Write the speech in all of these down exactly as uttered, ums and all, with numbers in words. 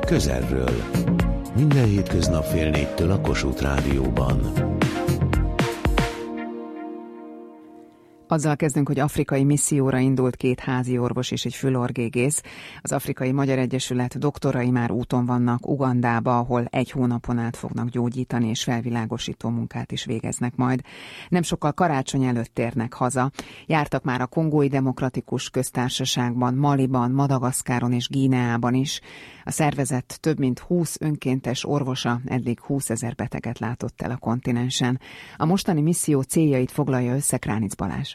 közelről. Minden hétköznap fél négytől a Kossuth Rádióban. Azzal kezdünk, hogy afrikai misszióra indult két házi orvos és egy fülorgégész. Az Afrikai Magyar Egyesület doktorai már úton vannak Ugandába, ahol egy hónapon át fognak gyógyítani és felvilágosító munkát is végeznek majd. Nem sokkal karácsony előtt térnek haza. Jártak már a Kongói Demokratikus Köztársaságban, Maliban, Madagaszkáron és Guineában is. A szervezet több mint húsz önkéntes orvosa eddig húszezer beteget látott el a kontinensen. A mostani misszió céljait foglalja össze Kránic Balázs.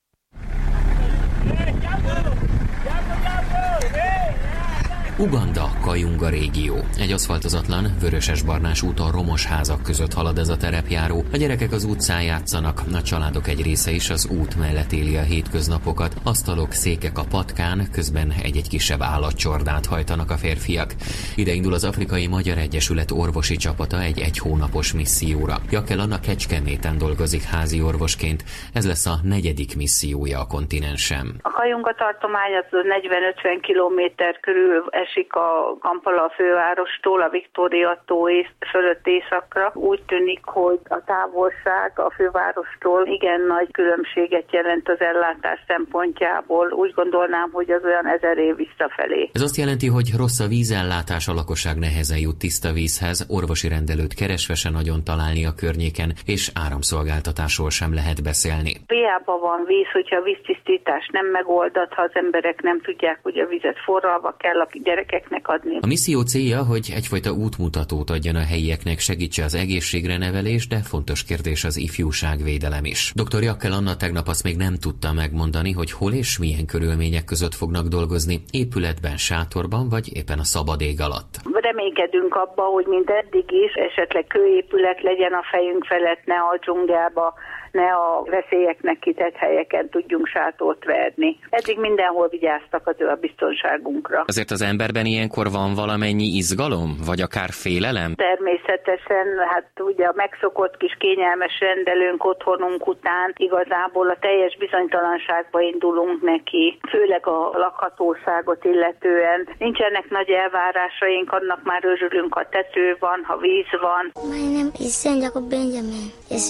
Uganda, Kayunga régió. Egy aszfaltozatlan, vöröses-barnás úton romos házak között halad ez a terepjáró. A gyerekek az utcán játszanak, a családok egy része is az út mellett éli a hétköznapokat. Asztalok, székek a patkán, közben egy-egy kisebb állatcsordát hajtanak a férfiak. Ide indul az Afrikai Magyar Egyesület orvosi csapata egy egy hónapos misszióra. Jakel Anna Kecskeméten dolgozik házi orvosként. Ez lesz a negyedik missziója a kontinensen. A Kayunga tartomány az negyven-ötven kilométer körül esik a Kampala fővárostól, a Victoria-tó fölött északra. Úgy tűnik, hogy a távolság a fővárostól igen nagy különbséget jelent az ellátás szempontjából. Úgy gondolnám, hogy az olyan ezer év visszafelé. Ez azt jelenti, hogy rossz a vízellátás, a lakosság nehezen jut tiszta vízhez, orvosi rendelőt keresve se nagyon találni a környéken, és áramszolgáltatásról sem lehet beszélni. Hiába van víz, hogyha a víztisztítás nem megoldat, ha az emberek nem tudják, hogy a vizet forralva kell a gyerekeknek adni. A misszió célja, hogy egyfajta útmutatót adjon a helyieknek, segítse az egészségre nevelés, de fontos kérdés az ifjúságvédelem is. doktor Jakel Anna tegnap azt még nem tudta megmondani, hogy hol és milyen körülmények között fognak dolgozni, épületben, sátorban vagy éppen a szabad ég alatt. Reménykedünk abba, hogy mint eddig is, esetleg kőépület legyen a fejünk felett, ne a dzsungelba, ne a veszélyeknek kitett helyeken tudjunk sátort verni. Eddig mindenhol vigyáztak az ő a biztonságunkra. Azért az emberben ilyenkor van valamennyi izgalom, vagy akár félelem? Természetesen, hát ugye a megszokott kis kényelmes rendelőnk otthonunk után igazából a teljes bizonytalanságba indulunk neki, főleg a lakhatóságot illetően. Nincsenek nagy elvárásaink, annak már örülünk, ha tető van, ha víz van. My name is Jacob Benjamin.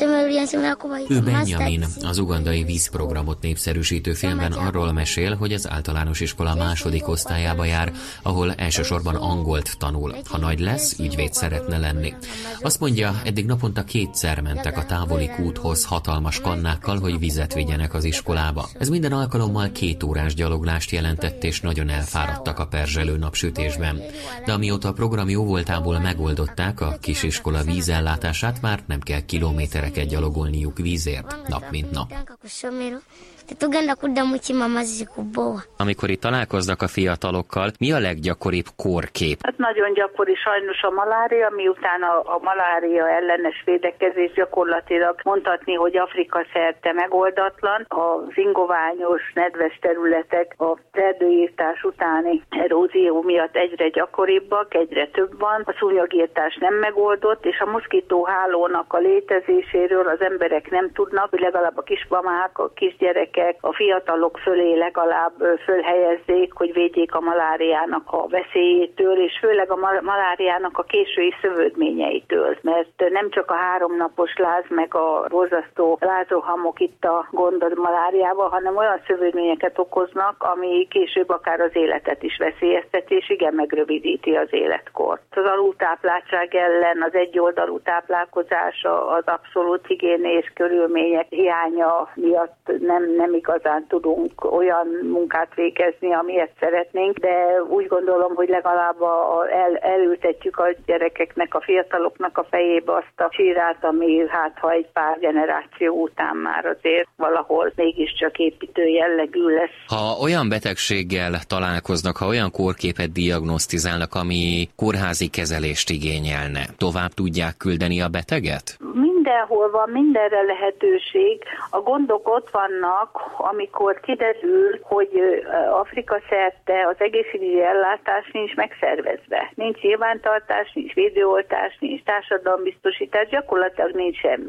Ő Benjamin, az ugandai vízprogramot népszerűsítő filmben arról mesél, hogy az általános iskola második osztályába jár, ahol elsősorban angolt tanul. Ha nagy lesz, ügyvéd szeretne lenni. Azt mondja, eddig naponta kétszer mentek a távoli kúthoz hatalmas kannákkal, hogy vizet vigyenek az iskolába. Ez minden alkalommal két órás gyaloglást jelentett, és nagyon elfáradtak a perzselő napsütésben. De amióta a program jóvoltából megoldották a kisiskola vízellátását, már nem kell kilométereket gyalogolniuk vízért, nap mint nap. Amikor itt találkoznak a fiatalokkal, mi a leggyakoribb kórkép? Hát nagyon gyakori sajnos a malária, miután a, a malária ellenes védekezés gyakorlatilag mondhatni, hogy Afrika szerte megoldatlan. Az ingoványos, nedves területek a erdőírtás utáni erózió miatt egyre gyakoribbak, egyre több van. A szúnyogírtás nem megoldott, és a moszkitóhálónak a létezéséről az emberek nem tudnak, hogy legalább a kismamák, a kisgyerekek, a fiatalok fölé legalább fölhelyezzék, hogy védjék a maláriának a veszélyétől, és főleg a maláriának a késői szövődményeitől, mert nem csak a háromnapos láz, meg a borzasztó lázrohamok itt a gond a maláriával, hanem olyan szövődményeket okoznak, ami később akár az életet is veszélyezteti, és igen megrövidíti az életkort. Az alultápláltság ellen, az egyoldalú táplálkozás, az abszolút higiénés körülmények hiánya miatt nem, nem igazán tudunk olyan munkát végezni, amilyet szeretnénk, de úgy gondolom, hogy legalább a, el, elültetjük a gyerekeknek, a fiataloknak a fejébe azt a sírát, ami hát ha egy pár generáció után már azért valahol mégiscsak építő jellegű lesz. Ha olyan betegséggel találkoznak, ha olyan kórképet diagnosztizálnak, ami kórházi kezelést igényelne, tovább tudják küldeni a beteget? Mindenhol van, mindenre lehetőség. A gondok ott vannak, amikor kiderül, hogy Afrika szerte az egészségügyi ellátás nincs megszervezve. Nincs nyilvántartás, nincs védőoltás, nincs társadalombiztosítás, gyakorlatilag nincs semmi.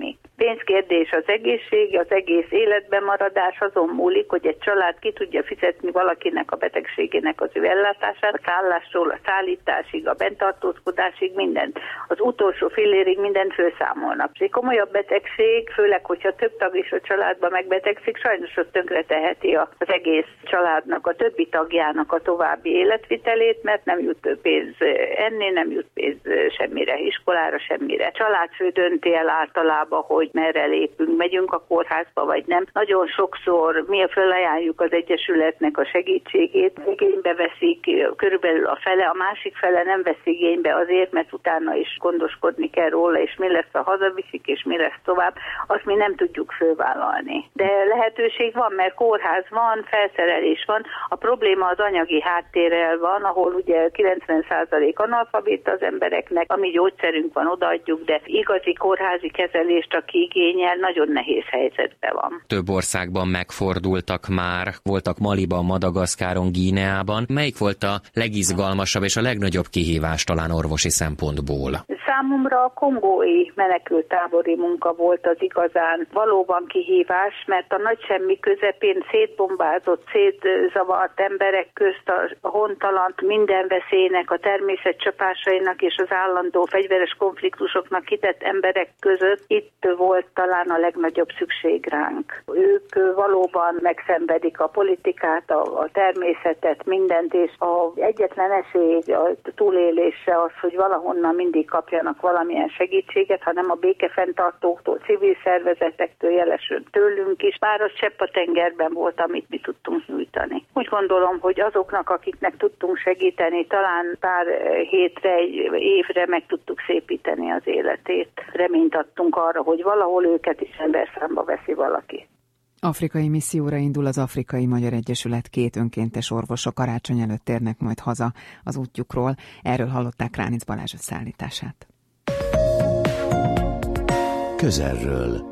pénzkérdés az egészség, az egész életben maradás azon múlik, hogy egy család ki tudja fizetni valakinek a betegségének az ő ellátását, a szállástól, a szállításig, a benntartózkodásig, mindent. Az utolsó fillérig mindent főszámolnak. Egy komolyabb betegség, főleg, hogyha több tag is a családban megbetegszik, sajnos ott tönkreteheti az egész családnak, a többi tagjának a további életvitelét, mert nem jut pénz enni, nem jut pénz semmire, iskolára, semmire. A családfő dönti el általában, hogy merre lépünk, megyünk a kórházba, vagy nem. Nagyon sokszor mi felajánljuk az Egyesületnek a segítségét, igénybe veszik körülbelül a fele, a másik fele nem vesz igénybe azért, mert utána is gondoskodni kell róla, és mi lesz, a hazaviszik, és mi lesz tovább, azt mi nem tudjuk fölvállalni. De lehetőség van, mert kórház van, felszerelés van, a probléma az anyagi háttérrel van, ahol ugye kilencven százalék analfabéta az embereknek, ami gyógyszerünk van, odaadjuk, de igazi kórházi kezelést, aki igényel, nagyon nehéz helyzetben van. Több országban megfordultak már, voltak Maliban, Madagaszkáron, Guineában. Melyik volt a legizgalmasabb és a legnagyobb kihívás talán orvosi szempontból? Számomra a kongói menekülttábori munka volt az igazán valóban kihívás, mert a nagy semmi közepén szétbombázott, szétzavart emberek közt a hontalan minden veszélynek, a természet csapásainak és az állandó fegyveres konfliktusoknak kitett emberek között itt volt talán a legnagyobb szükség ránk. Ők valóban megszenvedik a politikát, a, a természetet, mindent, és az egyetlen esély a túlélésre az, hogy valahonnan mindig kapjanak valamilyen segítséget, hanem a békefenntartóktól, civil szervezetektől, jelesül tőlünk is. Bár az csepp a tengerben volt, amit mi tudtunk nyújtani. Úgy gondolom, hogy azoknak, akiknek tudtunk segíteni, talán pár hétre, egy évre meg tudtuk szépíteni az életét. Reményt adtunk arra, hogy valahol őket is emberszámba veszi valaki. Afrikai misszióra indul az Afrikai Magyar Egyesület, két önkéntes orvosa karácsony előtt térnek majd haza az útjukról. Erről hallották Kránic Balázs összeállítását. Közelről.